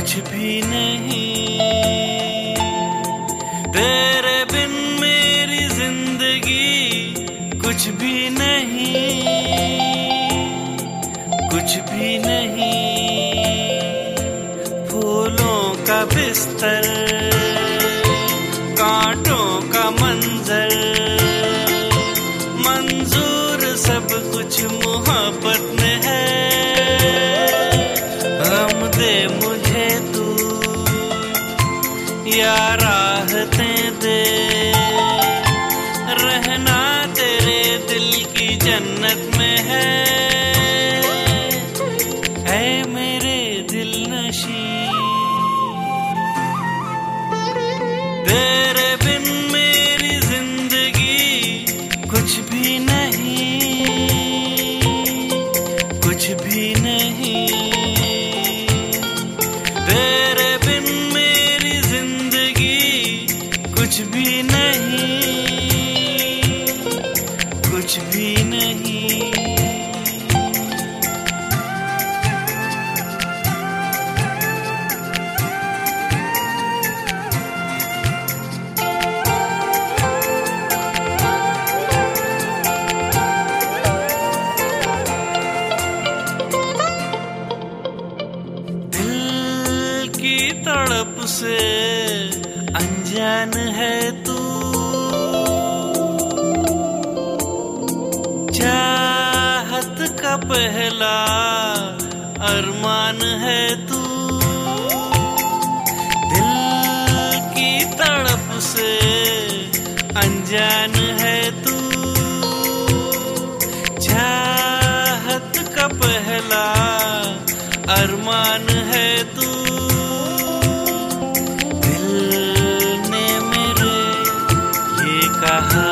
कुछ भी नहीं। तेरे बिन मेरी जिंदगी कुछ भी नहीं, कुछ भी नहीं। फूलों का बिस्तर, कांटों का मंजर, मंजूर सब कुछ मोहब्बत में है। हम दे मुझे तू या राहतें दे, रहना तेरे दिल की जन्नत में है। ऐ मेरे दिल नशी, तेरे बिन मेरी जिंदगी कुछ भी नहीं, कुछ भी नहीं। तेरे बिन मेरी जिंदगी कुछ भी नहीं, कुछ भी नहीं। की तड़प से अनजान है तू, चाहत का पहला अरमान है तू। दिल की तड़प से अनजान है तू, चाहत का पहला अरमान है तू। कहा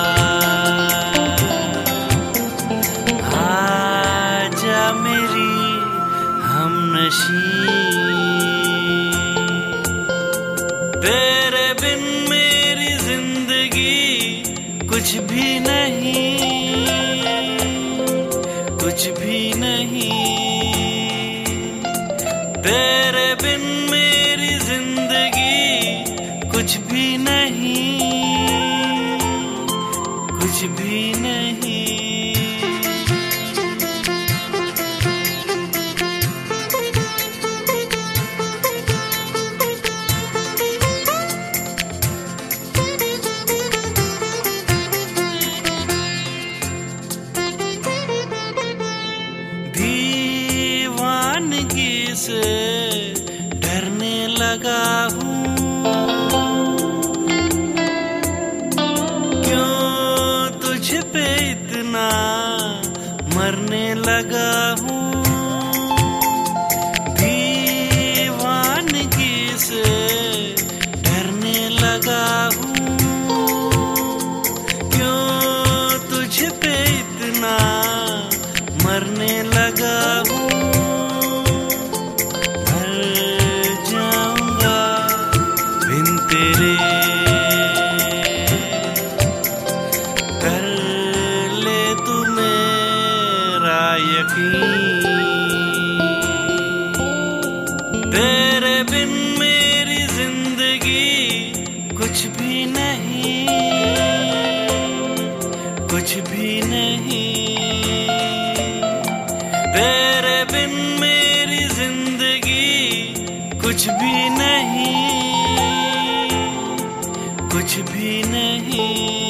आजा मेरी हमनशी, तेरे बिन मेरी जिंदगी कुछ भी नहीं, कुछ भी नहीं। तेरे बिन मेरी जिंदगी कुछ भी नहीं, कुछ भी नहीं। दीवानगी से डरने लगा हूँ, तुझ पे इतना मरने लगा हूँ। दीवानगी से डरने लगा हूँ, क्यों तुझ पे इतना मरने लगा हूँ। मर जाऊंगा बिन तेरे, तेरे बिन मेरी जिंदगी कुछ भी नहीं, कुछ भी नहीं। तेरे बिन मेरी जिंदगी कुछ भी नहीं, कुछ भी नहीं।